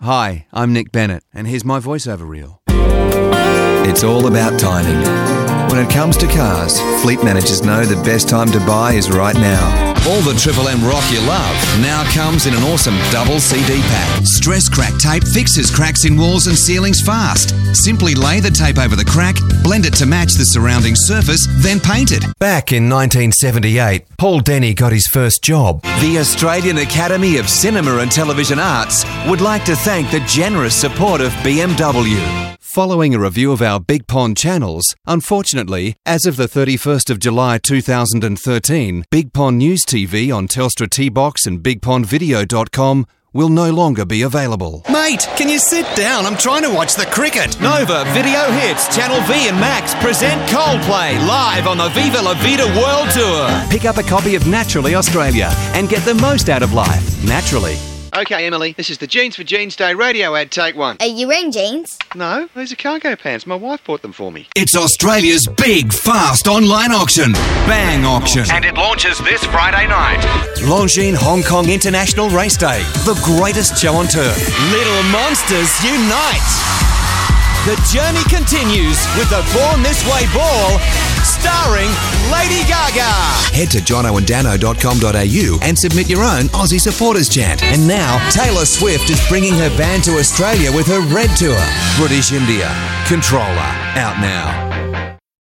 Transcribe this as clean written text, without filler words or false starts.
Hi, I'm Nick Bennett, and here's my voiceover reel. It's all about timing. When it comes to cars, fleet managers know the best time to buy is right now. All the Triple M rock you love now comes in an awesome double CD pack. Stress Crack Tape fixes cracks in walls and ceilings fast. Simply lay the tape over the crack, blend it to match the surrounding surface, then paint it. Back in 1978, Paul Denny got his first job. The Australian Academy of Cinema and Television Arts would like to thank the generous support of BMW. Following a review of our Big Pond channels, unfortunately, as of the 31st of July 2013, Big Pond News TV on Telstra T-Box and BigPondVideo.com will no longer be available. Mate, can you sit down? I'm trying to watch the cricket. Nova Video Hits, Channel V and Max present Coldplay live on the Viva La Vida World Tour. Pick up a copy of Naturally Australia and get the most out of life, naturally. Okay, Emily, this is the Jeans for Jeans Day radio ad, take one. Are you wearing jeans? No, these are cargo pants. My wife bought them for me. It's Australia's big, fast online auction, Bang Auction. And it launches this Friday night. Longines Hong Kong International Race Day, the greatest show on turf. Little Monsters Unite! The journey continues with the Born This Way ball, starring Lady Gaga. Head to johnowandano.com.au and submit your own Aussie supporters chant. And now, Taylor Swift is bringing her band to Australia with her Red Tour. British India, Controller, out now.